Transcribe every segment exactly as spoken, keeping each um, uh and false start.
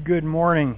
Good morning.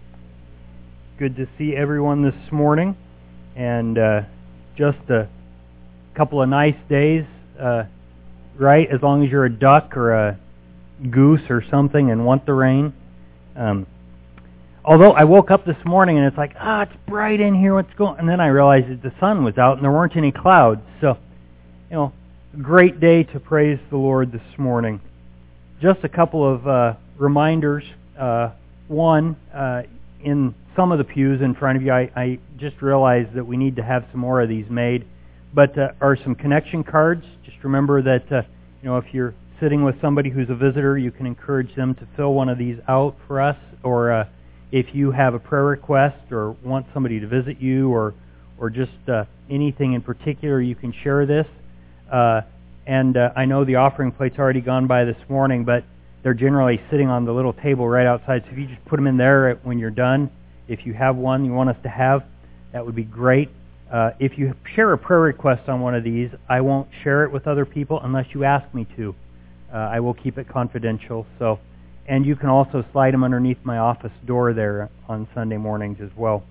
Good to see everyone this morning, and uh, just a couple of nice days, uh, right? As long as you're a duck or a goose or something and want the rain. Um, although I woke up this morning and it's like, ah, it's bright in here. What's going? And then I realized that the sun was out and there weren't any clouds. So, you know, great day to praise the Lord this morning. Just a couple of uh, reminders. Uh, One, uh, in some of the pews in front of you, I, I just realized that we need to have some more of these made. But uh, are some connection cards. Just remember that, uh, you know, if you're sitting with somebody who's a visitor, you can encourage them to fill one of these out for us. Or uh, if you have a prayer request or want somebody to visit you, or or just uh, anything in particular, you can share this. Uh, and uh, I know the offering plate's already gone by this morning, but they're generally sitting on the little table right outside. So if you just put them in there when you're done, if you have one you want us to have, that would be great. Uh, if you share a prayer request on one of these, I won't share it with other people unless you ask me to. Uh, I will keep it confidential. So, and you can also slide them underneath my office door there on Sunday mornings as well.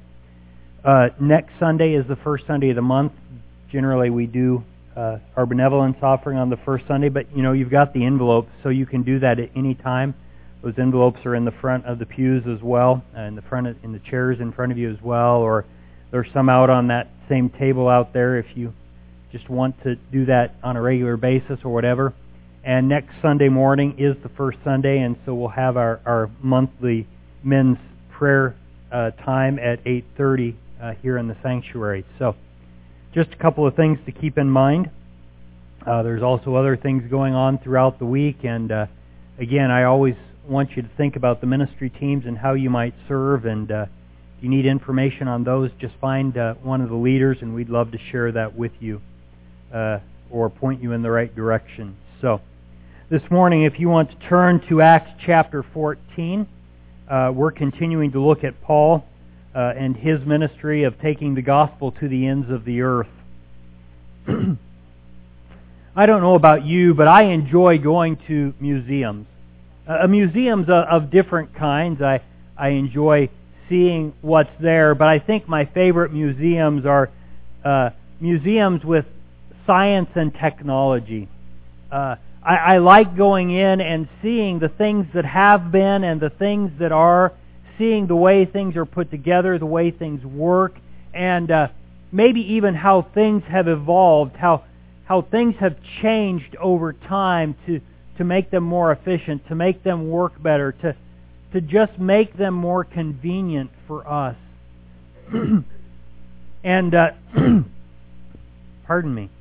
Uh, next Sunday is the first Sunday of the month. Generally we do Uh, our benevolence offering on the first Sunday, but you know, you've got the envelopes, so you can do that at any time. Those envelopes are in the front of the pews as well, uh, in the front of, in the chairs in front of you as well, or there's some out on that same table out there if you just want to do that on a regular basis or whatever. And next Sunday morning is the first Sunday, and so we'll have our, our monthly men's prayer uh, time at eight thirty uh, here in the sanctuary. So just a couple of things to keep in mind. Uh, there's also other things going on throughout the week, and uh, again, I always want you to think about the ministry teams and how you might serve, and uh, if you need information on those, just find uh, one of the leaders, and we'd love to share that with you uh, or point you in the right direction. So, this morning, if you want to turn to Acts chapter fourteen, uh, we're continuing to look at Paul Uh, and his ministry of taking the gospel to the ends of the earth. I don't know about you, but I enjoy going to museums. Uh, museums of, of different kinds. I, I enjoy seeing what's there, but I think my favorite museums are uh, museums with science and technology. Uh, I, I like going in and seeing the things that have been and the things that are, seeing the way things are put together, the way things work, and uh, maybe even how things have evolved, how how things have changed over time to to make them more efficient, to make them work better, to to just make them more convenient for us. and uh, pardon me.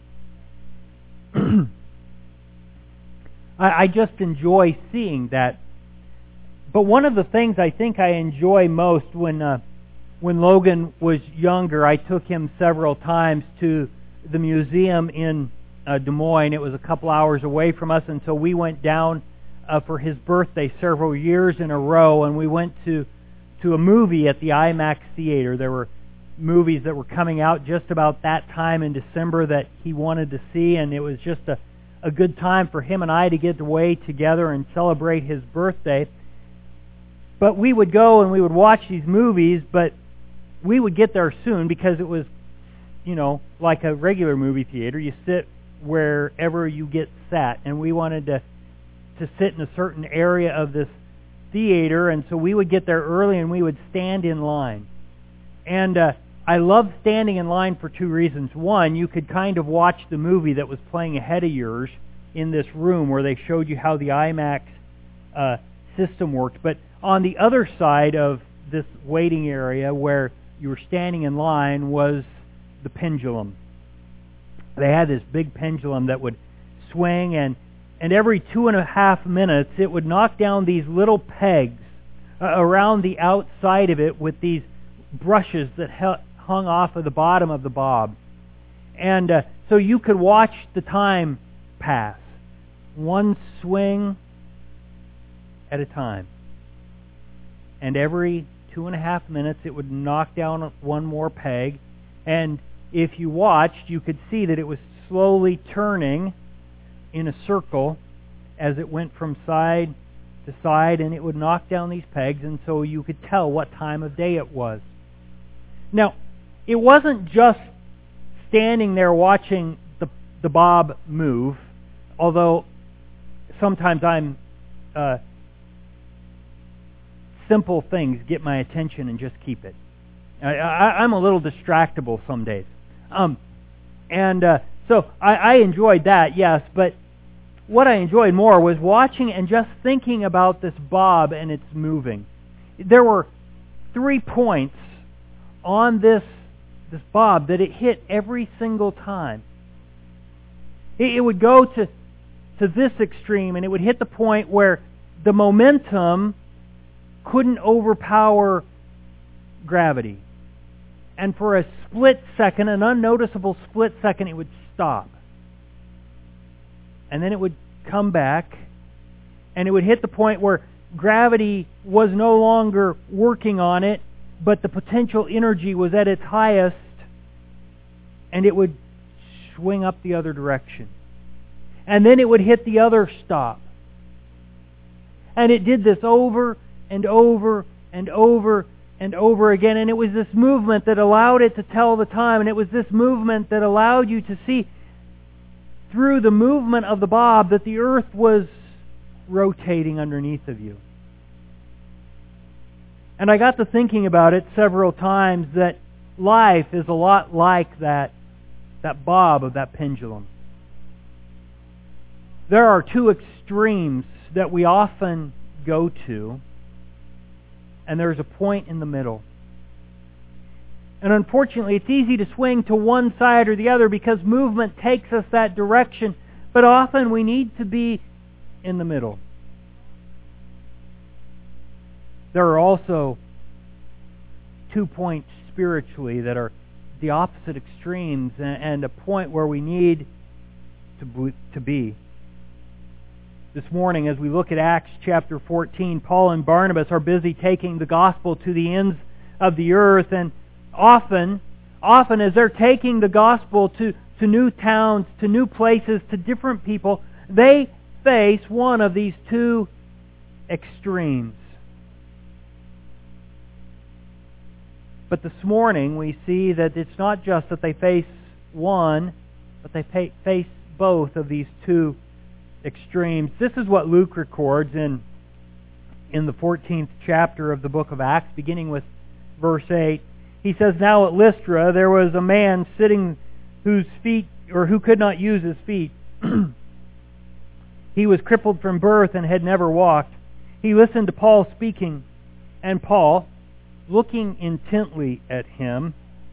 I, I just enjoy seeing that. But one of the things I think I enjoy most when uh, when Logan was younger, I took him several times to the museum in uh, Des Moines. It was a couple hours away from us, and so we went down uh, for his birthday several years in a row, and we went to to a movie at the IMAX theater. There were movies that were coming out just about that time in December that he wanted to see, and it was just a, a good time for him and I to get away together and celebrate his birthday. But we would go and we would watch these movies, but we would get there soon because it was, you know, like a regular movie theater. You sit wherever you get sat, and we wanted to to sit in a certain area of this theater, and so we would get there early and we would stand in line. And uh, I loved standing in line for two reasons. One, you could kind of watch the movie that was playing ahead of yours in this room where they showed you how the IMAX uh, system worked. But on the other side of this waiting area where you were standing in line was the pendulum. They had this big pendulum that would swing, and, and every two and a half minutes it would knock down these little pegs uh, around the outside of it with these brushes that hung off of the bottom of the bob. And uh, so you could watch the time pass, one swing at a time. And every two and a half minutes it would knock down one more peg. And if you watched, you could see that it was slowly turning in a circle as it went from side side, and it would knock down these pegs, and so you could tell what time of day it was. Now, it wasn't just standing there watching the the bob move, although sometimes I'm uh, simple things get my attention and just keep it. I, I, I'm a little distractible some days, um, and uh, so I, I enjoyed that, yes, but what I enjoyed more was watching and just thinking about this bob and its moving. There were three points on this this bob that it hit every single time. It, it would go to to this extreme, and it would hit the point where the momentum couldn't overpower gravity. And for a split second, an unnoticeable split second, it would stop. And then it would come back, and it would hit the point where gravity was no longer working on it, but the potential energy was at its highest, and it would swing up the other direction. And then it would hit the other stop. And it did this over and over and over and over again, and it was this movement that allowed it to tell the time, and it was this movement that allowed you to see through the movement of the bob that the earth was rotating underneath of you. And I got to thinking about it several times, that life is a lot like that, that bob of that pendulum. There are two extremes that we often go to, and there's a point in the middle. And unfortunately, it's easy to swing to one side or the other because movement takes us that direction, but often we need to be in the middle. There are also two points spiritually that are the opposite extremes, and a point where we need to be. This morning, as we look at Acts chapter fourteen, Paul and Barnabas are busy taking the gospel to the ends of the earth, and often, often as they're taking the gospel to, to new towns, to new places, to different people, they face one of these two extremes. But this morning we see that it's not just that they face one, but they pay, face both of these two extremes. This is what Luke records in, in the fourteenth chapter of the book of Acts, beginning with verse eight. He says, "Now at Lystra there was a man sitting whose feet, or who could not use his feet. He was crippled from birth and had never walked. He listened to Paul speaking, and Paul, looking intently at him,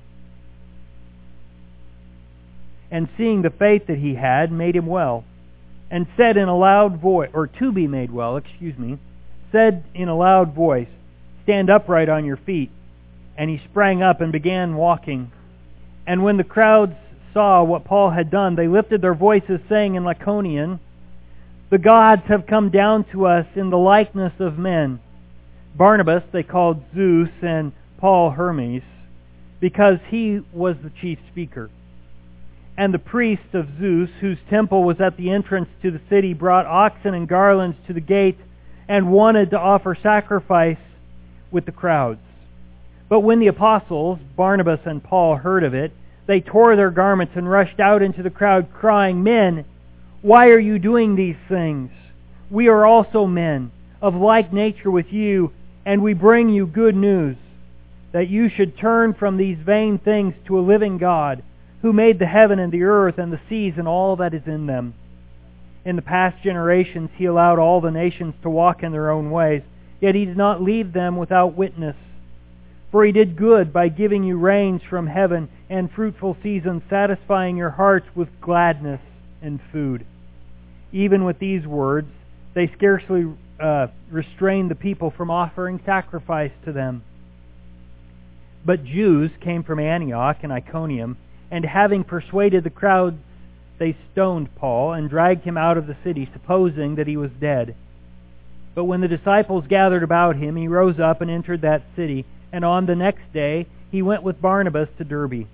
and seeing the faith that he had, made him well, and said in a loud voice," or to be made well, excuse me, said in a loud voice, "Stand upright on your feet." And he sprang up and began walking. And when the crowds saw what Paul had done, they lifted their voices, saying in Lycaonian, "The gods have come down to us in the likeness of men." Barnabas they called Zeus, and Paul Hermes, because he was the chief speaker. And the priest of Zeus, whose temple was at the entrance to the city, brought oxen and garlands to the gate and wanted to offer sacrifice with the crowds. But when the apostles, Barnabas and Paul, heard of it, they tore their garments and rushed out into the crowd, crying, "Men, why are you doing these things? We are also men, of like nature with you, and we bring you good news, that you should turn from these vain things to a living God, who made the heaven and the earth and the seas and all that is in them. In the past generations He allowed all the nations to walk in their own ways, yet He did not leave them without witness. For He did good by giving you rains from heaven and fruitful seasons, satisfying your hearts with gladness and food." Even with these words, they scarcely uh, restrained the people from offering sacrifice to them. But Jews came from Antioch and Iconium, and having persuaded the crowds, they stoned Paul and dragged him out of the city, supposing that he was dead. But when the disciples gathered about him, he rose up and entered that city, and on the next day he went with Barnabas to Derbe.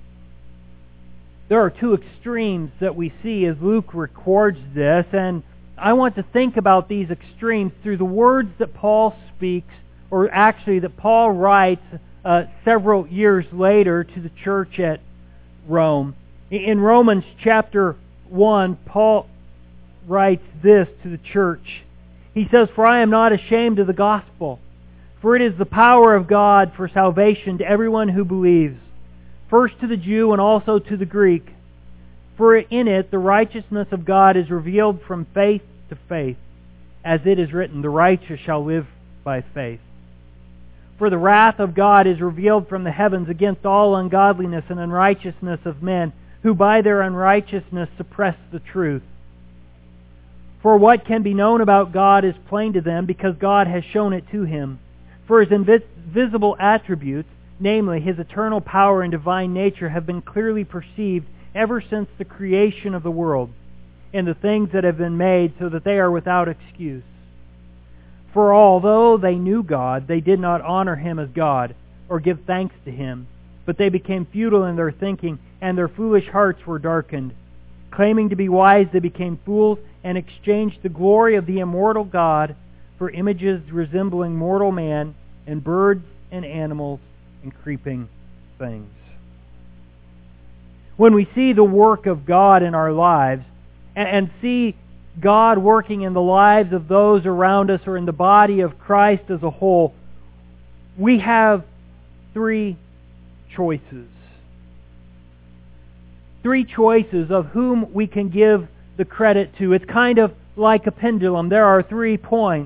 There are two extremes that we see as Luke records this, and I want to think about these extremes through the words that Paul speaks, or actually that Paul writes uh, several years later to the church at Rome. In Romans chapter one, Paul writes this to the church. He says, "For I am not ashamed of the gospel, for it is the power of God for salvation to everyone who believes, first to the Jew and also to the Greek. For in it the righteousness of God is revealed from faith to faith, as it is written, the righteous shall live by faith. For the wrath of God is revealed from the heavens against all ungodliness and unrighteousness of men, who by their unrighteousness suppress the truth. For what can be known about God is plain to them, because God has shown it to him. For His invisible attributes, namely His eternal power and divine nature, have been clearly perceived ever since the creation of the world, and the things that have been made, so that they are without excuse. For although they knew God, they did not honor Him as God, or give thanks to Him, but they became futile in their thinking, and their foolish hearts were darkened. Claiming to be wise, they became fools, and exchanged the glory of the immortal God for images resembling mortal man, and birds and animals and creeping things." When we see the work of God in our lives, and see God working in the lives of those around us, or in the body of Christ as a whole, we have three choices. Three choices of whom we can give the credit to. It's kind of like a pendulum. There are three points.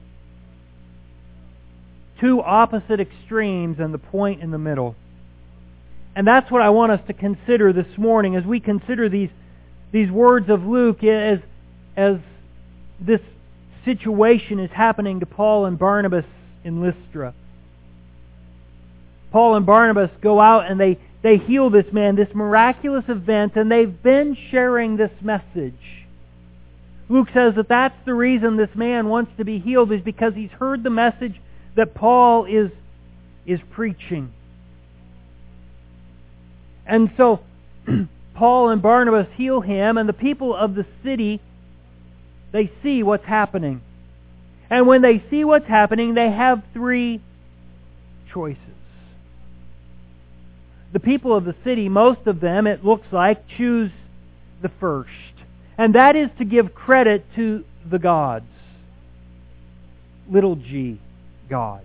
Two opposite extremes and the point in the middle. And that's what I want us to consider this morning as we consider these these words of Luke as, as this situation is happening to Paul and Barnabas in Lystra. Paul and Barnabas go out and they, they heal this man, this miraculous event, and they've been sharing this message. Luke says that that's the reason this man wants to be healed, is because he's heard the message that Paul is, is preaching. And so Paul and Barnabas heal him, and the people of the city, they see what's happening. And when they see what's happening, they have three choices. The people of the city, most of them, it looks like, choose the first. And that is to give credit to the gods. Little g, gods.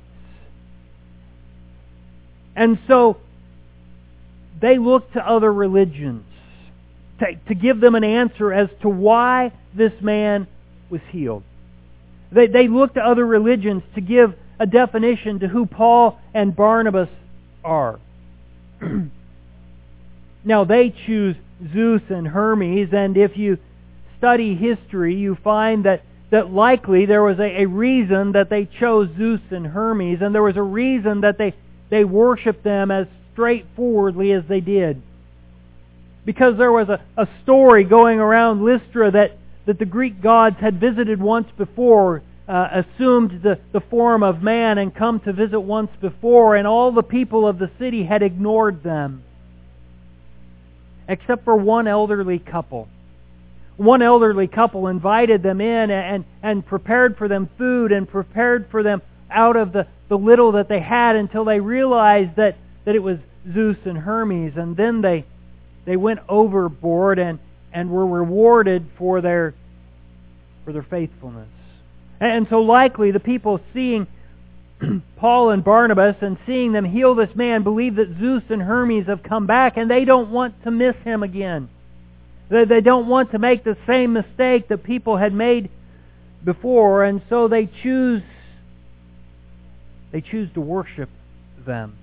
And so they look to other religions to, to give them an answer as to why this man was healed. They, they look to other religions to give a definition to who Paul and Barnabas are. Now, they choose Zeus and Hermes, and if you study history, you find that, that likely there was a, a reason that they chose Zeus and Hermes, and there was a reason that they, they worshipped them as straightforwardly as they did. Because there was a, a story going around Lystra that, that the Greek gods had visited once before, uh, assumed the, the form of man and come to visit once before, and all the people of the city had ignored them. Except for one elderly couple. One elderly couple invited them in and, and prepared for them food and prepared for them out of the, the little that they had, until they realized that, that it was Zeus and Hermes. And then they they went overboard and, and were rewarded for their for their faithfulness. And so likely the people seeing Paul and Barnabas and seeing them heal this man believe that Zeus and Hermes have come back, and they don't want to miss him again. They, they don't want to make the same mistake that people had made before, and so they choose they choose to worship them.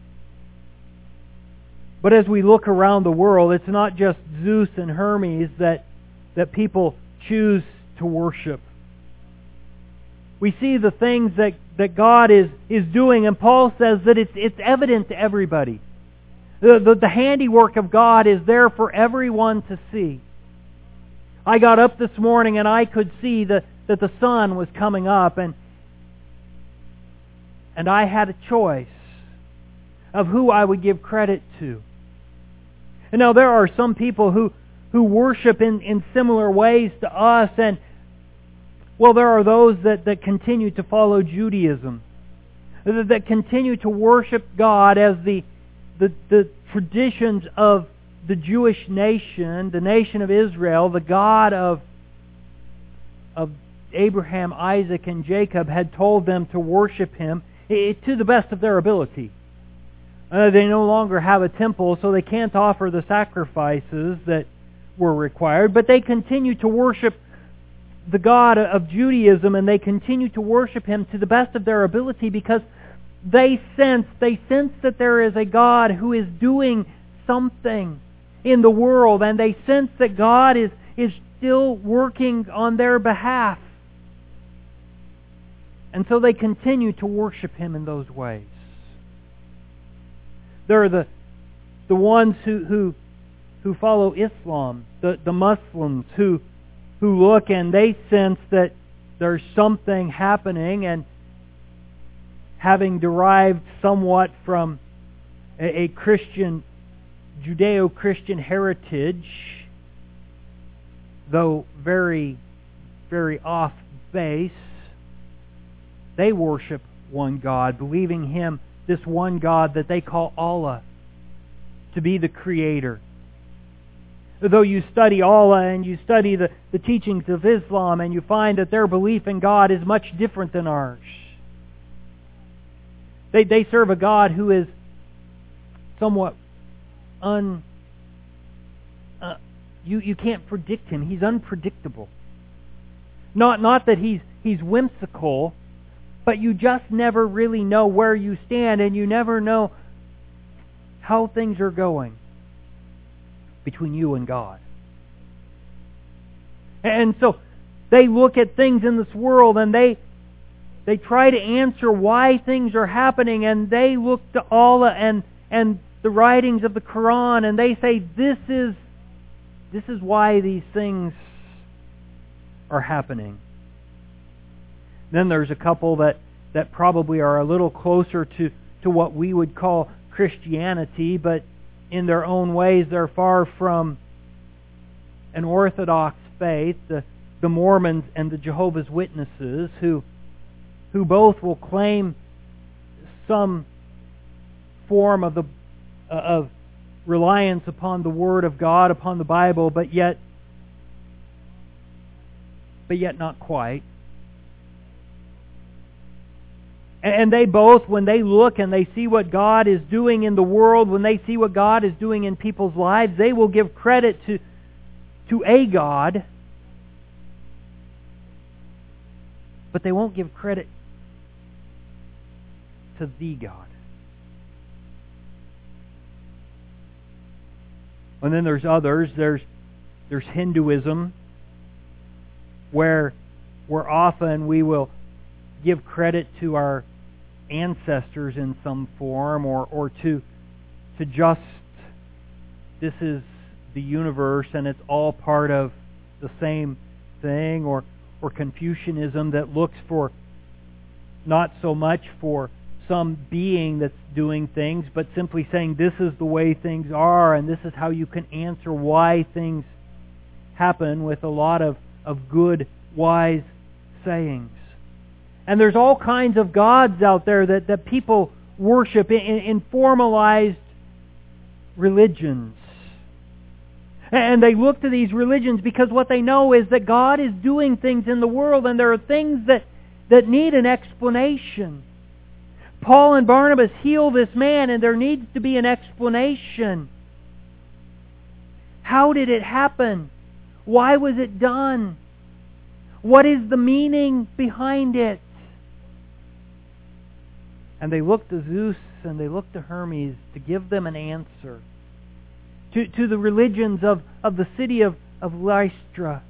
But as we look around the world, it's not just Zeus and Hermes that that people choose to worship. We see the things that, that God is, is doing, and Paul says that it's it's evident to everybody. The, the, the handiwork of God is there for everyone to see. I got up this morning and I could see that, that the sun was coming up, and and I had a choice of who I would give credit to. And now there are some people who, who worship in, in similar ways to us, and Well, there are those that, that continue to follow Judaism, that, that continue to worship God as the, the, the traditions of the Jewish nation, the nation of Israel, the God of, of Abraham, Isaac, and Jacob had told them to worship Him it, to the best of their ability. Uh, they no longer have a temple, so they can't offer the sacrifices that were required, but they continue to worship the God of Judaism, and they continue to worship Him to the best of their ability because they sense, they sense that there is a God who is doing something in the world, and they sense that God is, is still working on their behalf. And so they continue to worship Him in those ways. There are the the ones who who, who follow Islam, the, the Muslims who who look and they sense that there's something happening, and having derived somewhat from a, a Christian, Judeo-Christian heritage, though very, very off base, they worship one God, believing Him, this one God that they call Allah, to be the Creator. Though you study Allah and you study the, the teachings of Islam, and you find that their belief in God is much different than ours. They, they serve a God who is somewhat un... Uh, you, you can't predict Him. He's unpredictable. Not, not that He's, he's whimsical, but you just never really know where you stand, and you never know how things are going between you and God. And so they look at things in this world, and they they try to answer why things are happening, and they look to Allah and and the writings of the Quran, and they say this is this is why these things are happening. Then there's a couple that, that probably are a little closer to, to what we would call Christianity, but in their own ways they're far from an Orthodox faith, the, the Mormons and the Jehovah's Witnesses, who who both will claim some form of the of reliance upon the Word of God, upon the Bible, but yet but yet not quite. And they both, when they look and they see what God is doing in the world, when they see what God is doing in people's lives, they will give credit to, to a God, but they won't give credit to the God. And then there's others. There's there's Hinduism, where where often we will give credit to our ancestors in some form, or, or to to just this is the universe and it's all part of the same thing, or or Confucianism that looks for not so much for some being that's doing things, but simply saying this is the way things are, and this is how you can answer why things happen, with a lot of, of good, wise sayings. And there's all kinds of gods out there that, that people worship in, in formalized religions. And they look to these religions because what they know is that God is doing things in the world, and there are things that, that need an explanation. Paul and Barnabas heal this man, and there needs to be an explanation. How did it happen? Why was it done? What is the meaning behind it? And they look to Zeus and they look to Hermes to give them an answer. To, to the religions of, of the city of, of Lystra.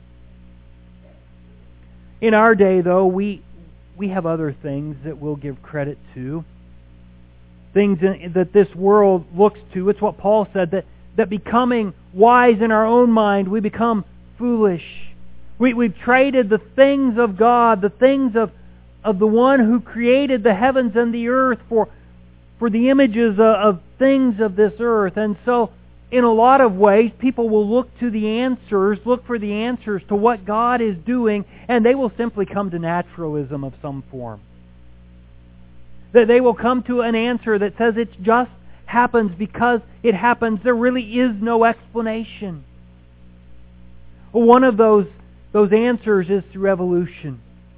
In our day, though, we we have other things that we'll give credit to. Things in, that this world looks to. It's what Paul said, that, that becoming wise in our own mind, we become foolish. We, we've traded the things of God, the things of, of the one who created the heavens and the earth for, for the images of, of things of this earth. And so in a lot of ways, people will look to the answers, look for the answers to what God is doing, and they will simply come to naturalism of some form. That they will come to an answer that says it just happens because it happens. There really is no explanation. One of those, those answers is through evolution.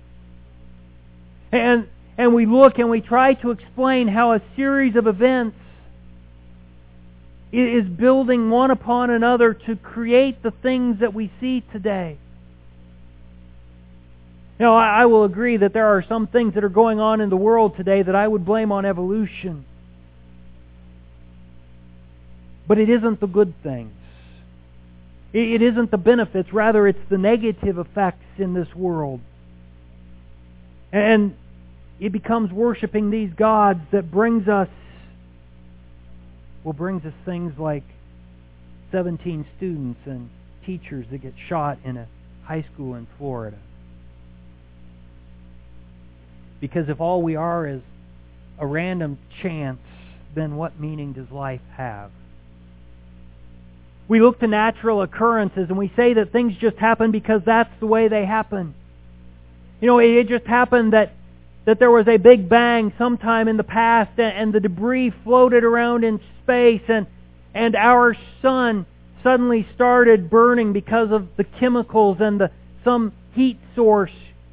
And, and we look and we try to explain how a series of events is building one upon another to create the things that we see today. You know, I, I will agree that there are some things that are going on in the world today that I would blame on evolution. But it isn't the good things. It, it isn't the benefits. Rather, it's the negative effects in this world. And it becomes worshiping these gods that brings us Well, brings us things like seventeen students and teachers that get shot in a high school in Florida. Because if all we are is a random chance, then what meaning does life have? We look to natural occurrences and we say that things just happen because that's the way they happen. You know, it just happened that that there was a big bang sometime in the past and the debris floated around in space and and our sun suddenly started burning because of the chemicals and the some heat source.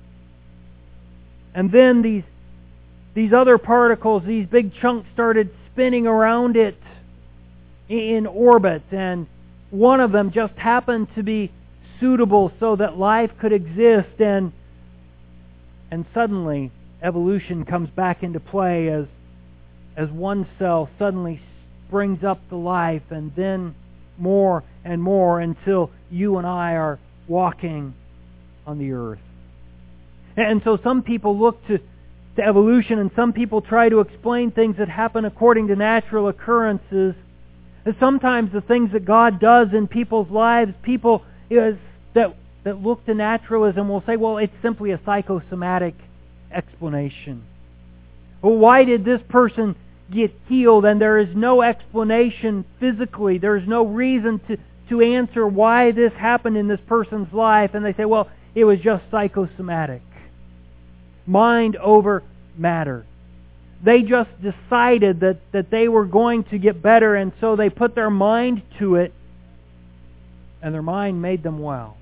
And then these these other particles, these big chunks started spinning around it in orbit, and one of them just happened to be suitable so that life could exist, and and suddenly evolution comes back into play as as one cell suddenly springs up to life, and then more and more until you and I are walking on the earth. And so some people look to, to evolution, and some people try to explain things that happen according to natural occurrences. And sometimes the things that God does in people's lives, people is, that, that look to naturalism will say, well, it's simply a psychosomatic explanation. Well, why did this person get healed? And there is no explanation physically. There is no reason to, to answer why this happened in this person's life. And they say, well, it was just psychosomatic. Mind over matter. They just decided that, that they were going to get better, and so they put their mind to it, and their mind made them well.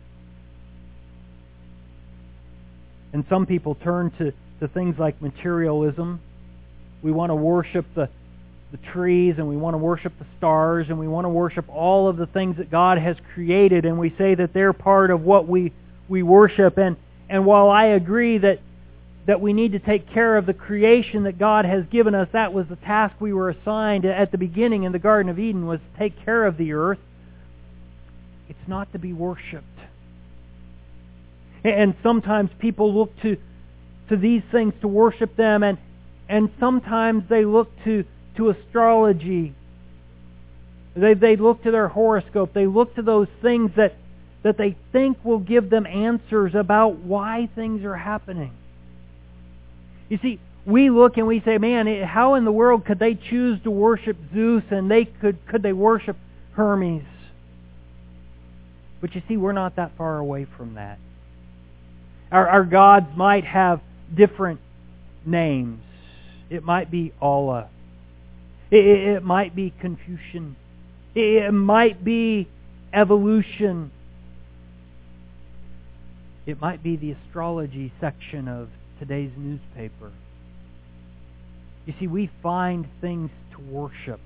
And some people turn to, to things like materialism. We want to worship the, the trees, and we want to worship the stars, and we want to worship all of the things that God has created, and we say that they're part of what we, we worship. And, and while I agree that that we need to take care of the creation that God has given us, that was the task we were assigned at the beginning in the Garden of Eden, was to take care of the earth. It's not to be worshipped. And sometimes people look to to these things to worship them, and and sometimes they look to, to astrology. They they look to their horoscope. They look to those things that, that they think will give them answers about why things are happening. You see, we look and we say, man, how in the world could they choose to worship Zeus, and they could could they worship Hermes? But you see, we're not that far away from that. Our, our gods might have different names. It might be Allah. It, it might be Confucian. It might be evolution. It might be the astrology section of today's newspaper. You see, we find things to worship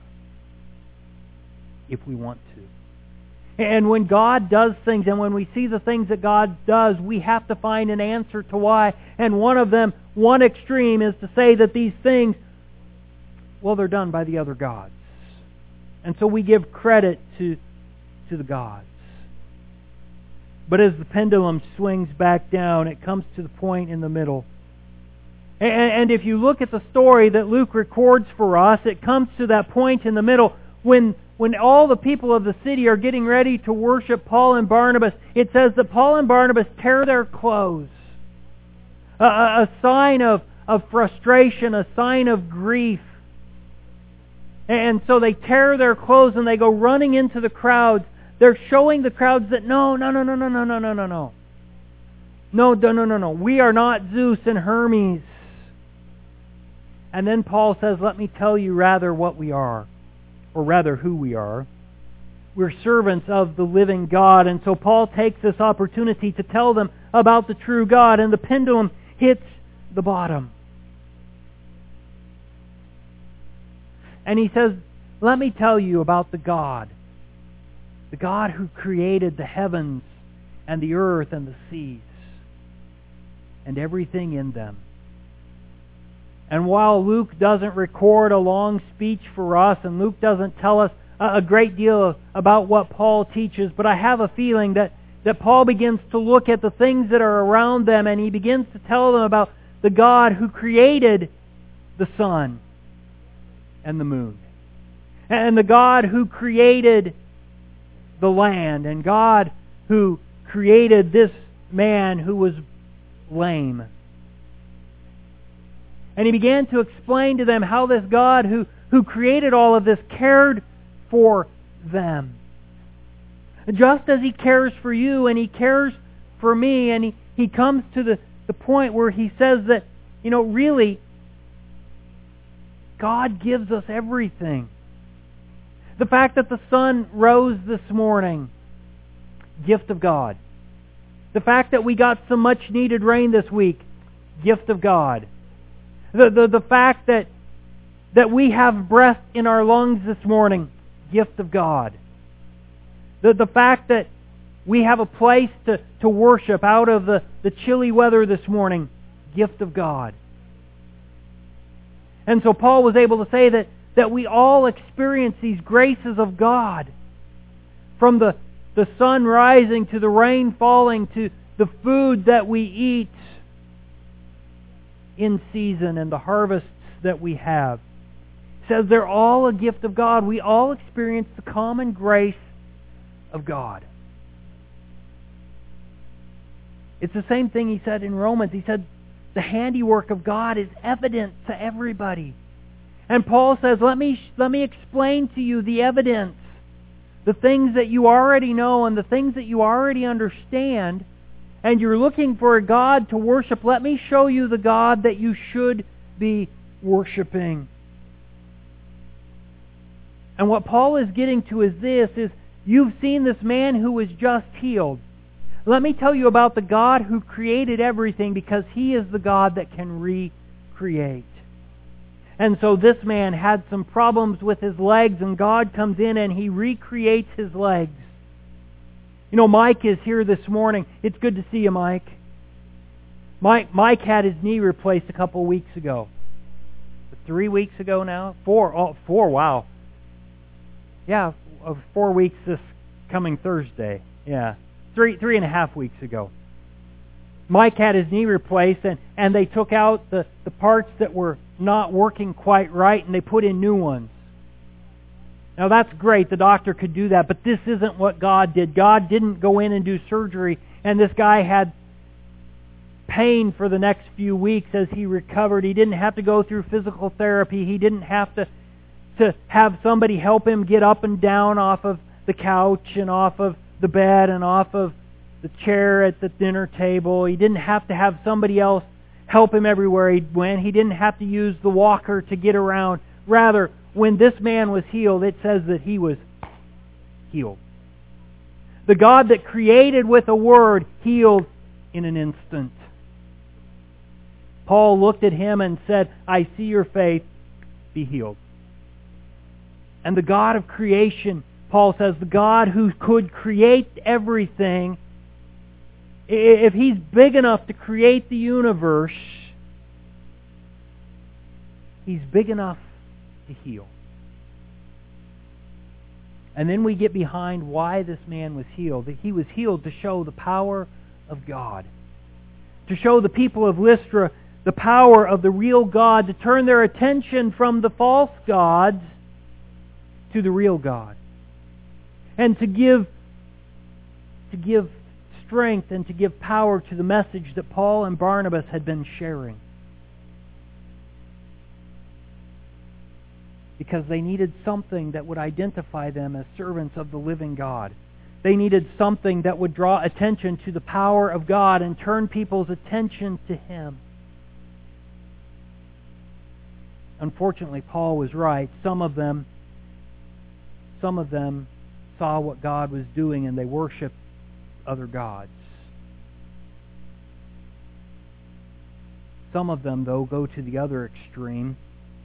if we want to. And when God does things, and when we see the things that God does, we have to find an answer to why. And one of them, one extreme, is to say that these things, well, they're done by the other gods. And so we give credit to, to the gods. But as the pendulum swings back down, it comes to the point in the middle. And if you look at the story that Luke records for us, it comes to that point in the middle when when all the people of the city are getting ready to worship Paul and Barnabas. It says that Paul and Barnabas tear their clothes. A, a sign of, of frustration, a sign of grief. And so they tear their clothes and they go running into the crowds. They're showing the crowds that no, no, no, no, no, no, no, no, no, no. No, no, no, no, no. We are not Zeus and Hermes. And then Paul says, let me tell you rather what we are, or rather who we are. We're servants of the living God. And so Paul takes this opportunity to tell them about the true God, and the pendulum hits the bottom. And he says, let me tell you about the God, the God who created the heavens and the earth and the seas and everything in them. And while Luke doesn't record a long speech for us, and Luke doesn't tell us a great deal about what Paul teaches, but I have a feeling that, that Paul begins to look at the things that are around them, and he begins to tell them about the God who created the sun and the moon, and the God who created the land, and God who created this man who was lame. And he began to explain to them how this God who, who created all of this cared for them. Just as he cares for you and he cares for me, and he, he comes to the, the point where he says that, you know, really, God gives us everything. The fact that the sun rose this morning, gift of God. The fact that we got some much needed rain this week, gift of God. The, the, the fact that, that we have breath in our lungs this morning, gift of God. The, the fact that we have a place to, to worship out of the, the chilly weather this morning, gift of God. And so Paul was able to say that, that we all experience these graces of God. From the, the sun rising to the rain falling to the food that we eat in season and the harvests that we have. It says they're all a gift of God. We all experience the common grace of God. It's the same thing he said in Romans. He said the handiwork of God is evident to everybody. And Paul says, let me, let me explain to you the evidence, the things that you already know and the things that you already understand, and you're looking for a God to worship. Let me show you the God that you should be worshiping. And what Paul is getting to is this, is you've seen this man who was just healed. Let me tell you about the God who created everything, because He is the God that can recreate. And so this man had some problems with his legs, and God comes in and He recreates his legs. You know, Mike is here this morning. It's good to see you, Mike. Mike, Mike had his knee replaced a couple of weeks ago. Three weeks ago now? Four. Oh, four, wow. Yeah, four weeks this coming Thursday. Yeah. Three three and a half weeks ago. Mike had his knee replaced, and, and they took out the, the parts that were not working quite right, and they put in new ones. Now that's great, the doctor could do that, but this isn't what God did. God didn't go in and do surgery, and this guy had pain for the next few weeks as he recovered. He didn't have to go through physical therapy. He didn't have to, to have somebody help him get up and down off of the couch and off of the bed and off of the chair at the dinner table. He didn't have to have somebody else help him everywhere he went. He didn't have to use the walker to get around. Rather, when this man was healed, it says that he was healed. The God that created with a word healed in an instant. Paul looked at him and said, I see your faith, be healed. And the God of creation, Paul says, the God who could create everything, if He's big enough to create the universe, He's big enough to heal. And then we get behind why this man was healed. That he was healed to show the power of God. To show the people of Lystra the power of the real God, to turn their attention from the false gods to the real God. And to give to give strength and to give power to the message that Paul and Barnabas had been sharing. because they needed something that would identify them as servants of the living God. They needed something that would draw attention to the power of God and turn people's attention to Him. Unfortunately, Paul was right. Some of them, some of them saw what God was doing and they worshiped other gods. Some of them, though, go to the other extreme,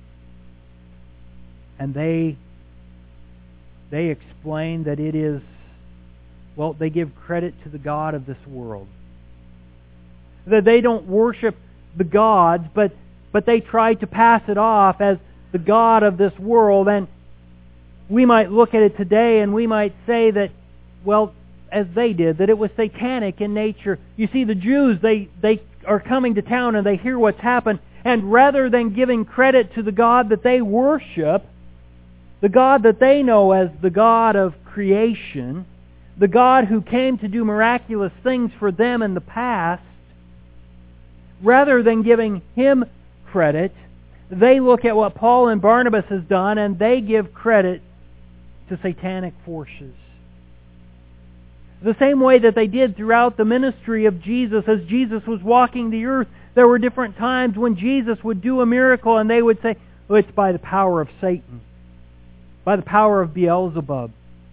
and they they explain that it is, well, they give credit to the God of this world. That they don't worship the gods, but but they try to pass it off as the God of this world. And we might look at it today and we might say that, well, as they did, that it was satanic in nature. You see, the Jews, they, they are coming to town and they hear what's happened, and rather than giving credit to the God that they worship, the God that they know as the God of creation, the God who came to do miraculous things for them in the past, rather than giving Him credit, they look at what Paul and Barnabas has done and they give credit to satanic forces. The same way that they did throughout the ministry of Jesus. As Jesus was walking the earth, there were different times when Jesus would do a miracle and they would say, oh, it's by the power of Satan, by the power of Beelzebub,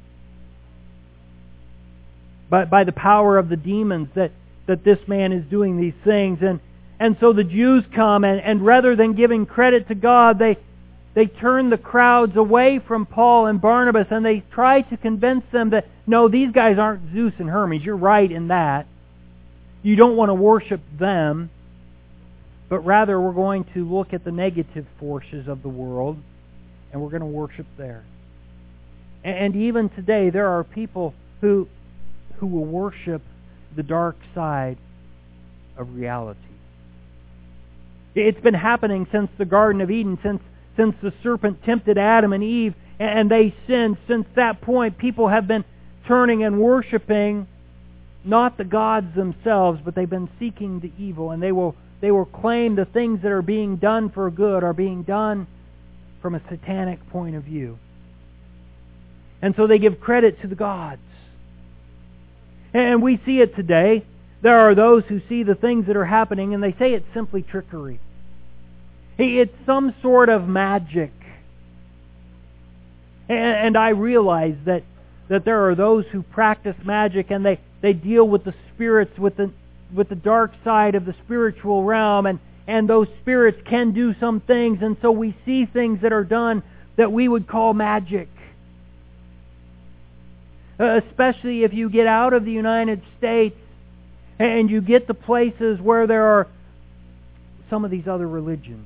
by, by the power of the demons that, that this man is doing these things. And And so the Jews come, and, and rather than giving credit to God, they they turn the crowds away from Paul and Barnabas, and they try to convince them that, no, these guys aren't Zeus and Hermes. You're right in that. You don't want to worship them, but rather we're going to look at the negative forces of the world, and we're going to worship there. And, and even today, there are people who who will worship the dark side of reality. It's been happening since the Garden of Eden, since since the serpent tempted Adam and Eve, and they sinned. Since that point, people have been turning and worshiping not the gods themselves, but they've been seeking the evil, and they will they will claim the things that are being done for good are being done from a satanic point of view. And so they give credit to the gods. And we see it today. There are those who see the things that are happening and they say it's simply trickery. It's some sort of magic. And I realize that, that there are those who practice magic and they, they deal with the spirits, with the with the dark side of the spiritual realm, and, and those spirits can do some things, and so we see things that are done that we would call magic. Uh, especially if you get out of the United States and you get to places where there are some of these other religions.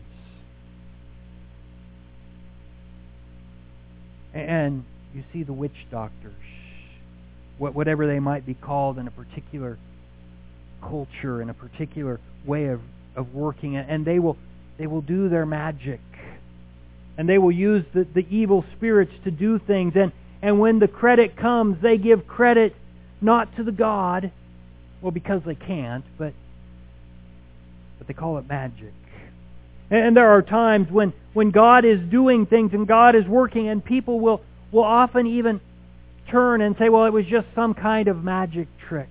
And you see the witch doctors, whatever they might be called in a particular culture, in a particular way of, of working, and they will they will do their magic. And they will use the, the evil spirits to do things. And, and when the credit comes, they give credit not to the God, well, because they can't, but but they call it magic. And there are times when, when God is doing things and God is working, and people will, will often even turn and say, well, it was just some kind of magic trick.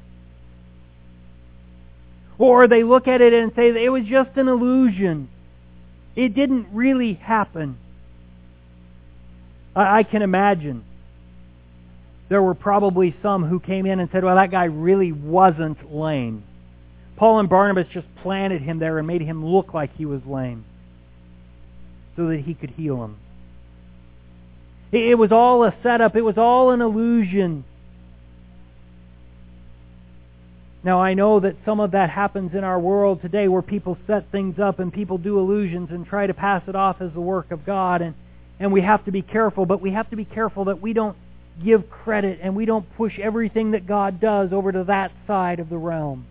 Or they look at it and say that it was just an illusion. It didn't really happen. I, I can imagine there were probably some who came in and said, well, that guy really wasn't lame. Paul and Barnabas just planted him there and made him look like he was lame so that he could heal him. It was all a setup. It was all an illusion. Now, I know that some of that happens in our world today where people set things up and people do illusions and try to pass it off as the work of God. And, and we have to be careful, but we have to be careful that we don't give credit and we don't push everything that God does over to that side of the realm.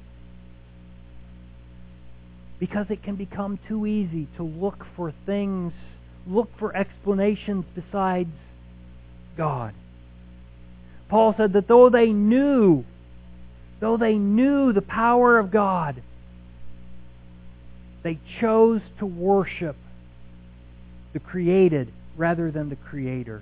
Because it can become too easy to look for things, look for explanations besides God. Paul said that though they knew, though they knew the power of God, they chose to worship the created rather than the Creator.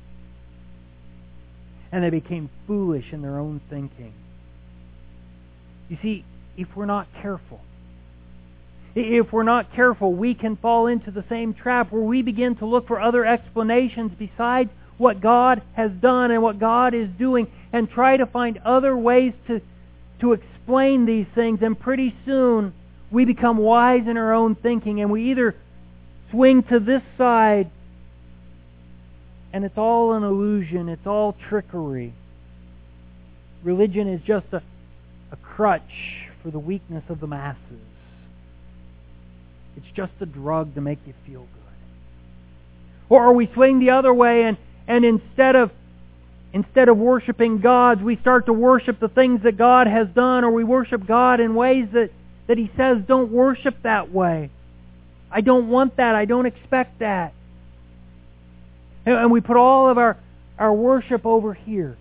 And they became foolish in their own thinking. You see, if we're not careful, if we're not careful, we can fall into the same trap where we begin to look for other explanations besides what God has done and what God is doing, and try to find other ways to, to explain these things. And pretty soon, we become wise in our own thinking, and we either swing to this side, and it's all an illusion, it's all trickery. Religion is just a, a crutch for the weakness of the masses. It's just a drug to make you feel good. Or we swing the other way, and, and instead of instead of worshiping gods, we start to worship the things that God has done, or we worship God in ways that, that He says, don't worship that way. I don't want that. I don't expect that. And, and we put all of our, our worship over here.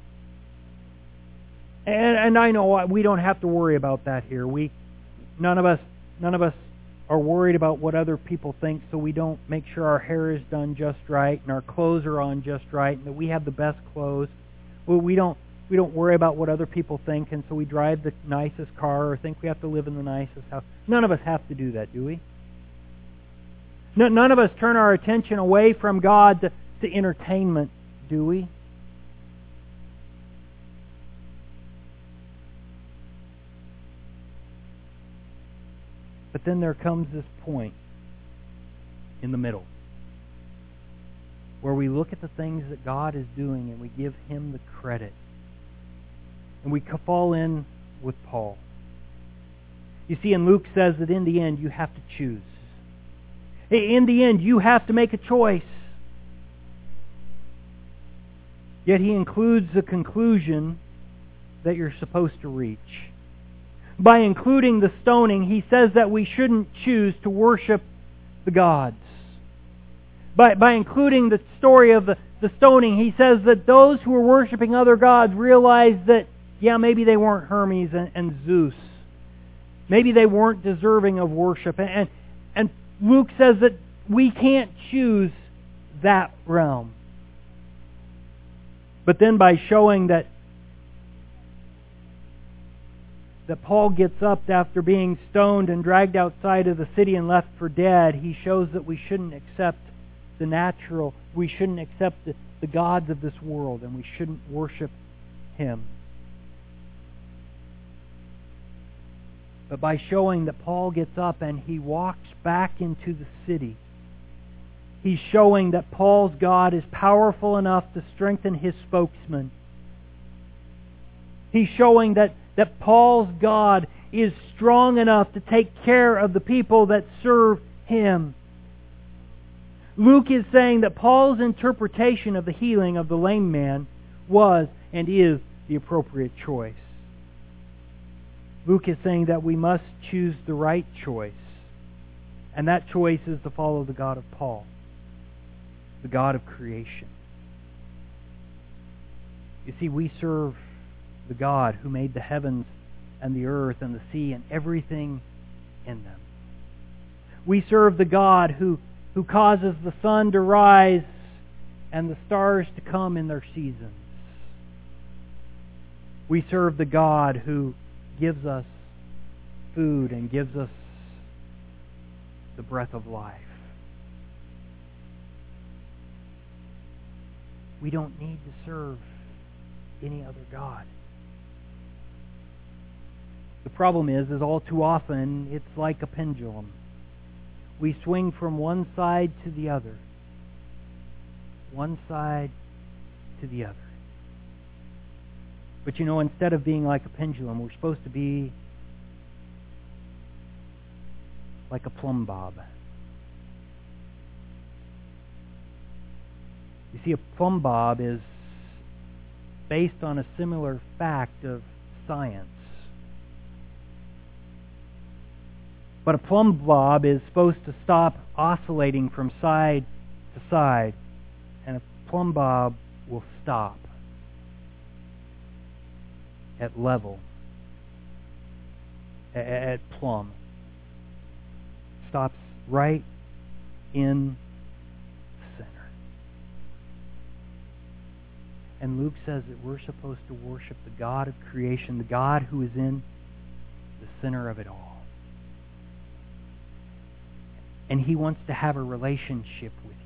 And, and I know we don't have to worry about that here. We none of us none of us are worried about what other people think, so we don't make sure our hair is done just right and our clothes are on just right and that we have the best clothes. Well, we don't we don't worry about what other people think, and so we drive the nicest car or think we have to live in the nicest house. None of us have to do that, do we? No, none of us turn our attention away from God to, to entertainment, do we? But then there comes this point in the middle where we look at the things that God is doing and we give Him the credit. And we fall in with Paul. You see, and Luke says that in the end you have to choose. In the end you have to make a choice. Yet he includes the conclusion that you're supposed to reach. By including the stoning, he says that we shouldn't choose to worship the gods. By, by including the story of the, the stoning, he says that those who were worshiping other gods realized that, yeah, maybe they weren't Hermes and, and Zeus. Maybe they weren't deserving of worship. And, and, and Luke says that we can't choose that realm. But then by showing that that Paul gets up after being stoned and dragged outside of the city and left for dead, he shows that we shouldn't accept the natural, we shouldn't accept the, the gods of this world, and we shouldn't worship Him. But by showing that Paul gets up and he walks back into the city, he's showing that Paul's God is powerful enough to strengthen his spokesman. He's showing that that Paul's God is strong enough to take care of the people that serve him. Luke is saying that Paul's interpretation of the healing of the lame man was and is the appropriate choice. Luke is saying that we must choose the right choice. And that choice is to follow the God of Paul, the God of creation. You see, we serve the God who made the heavens and the earth and the sea and everything in them. We serve the God who, who causes the sun to rise and the stars to come in their seasons. We serve the God who gives us food and gives us the breath of life. We don't need to serve any other God. The problem is, is all too often, it's like a pendulum. We swing from one side to the other. One side to the other. But you know, instead of being like a pendulum, we're supposed to be like a plumb bob. You see, a plumb bob is based on a similar fact of science. But a plumb bob is supposed to stop oscillating from side to side, and a plumb bob will stop at level, at plumb. Stops right in the center. And Luke says that we're supposed to worship the God of creation, the God who is in the center of it all. And He wants to have a relationship with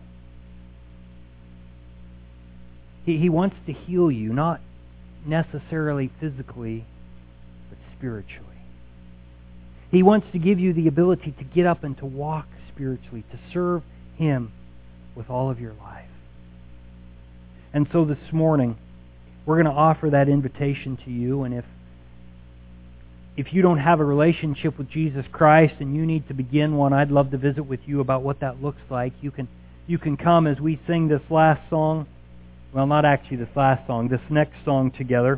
you. He, he wants to heal you, not necessarily physically, but spiritually. He wants to give you the ability to get up and to walk spiritually, to serve Him with all of your life. And so this morning, we're going to offer that invitation to you. And if if you don't have a relationship with Jesus Christ and you need to begin one, I'd love to visit with you about what that looks like. You can you can come as we sing this last song. Well, not actually this last song, this next song together.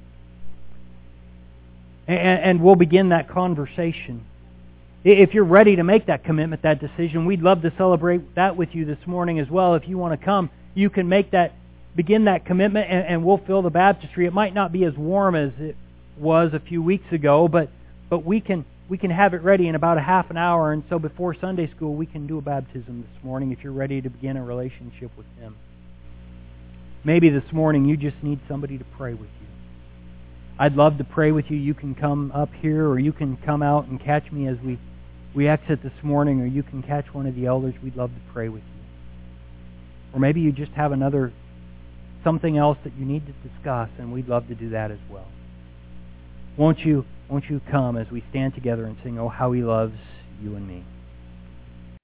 And, and we'll begin that conversation. If you're ready to make that commitment, that decision, we'd love to celebrate that with you this morning as well. If you want to come, you can make that begin that commitment, and, and we'll fill the baptistry. It might not be as warm as it was a few weeks ago, but but we can we can have it ready in about a half an hour, and so before Sunday school we can do a baptism this morning if you're ready to begin a relationship with Him. Maybe this morning you just need somebody to pray with you. I'd love to pray with you. You can come up here, or you can come out and catch me as we, we exit this morning, or you can catch one of the elders. We'd love to pray with you. Or maybe you just have another something else that you need to discuss, and we'd love to do that as well. Won't you, won't you come as we stand together and sing, "Oh, how He loves you and me."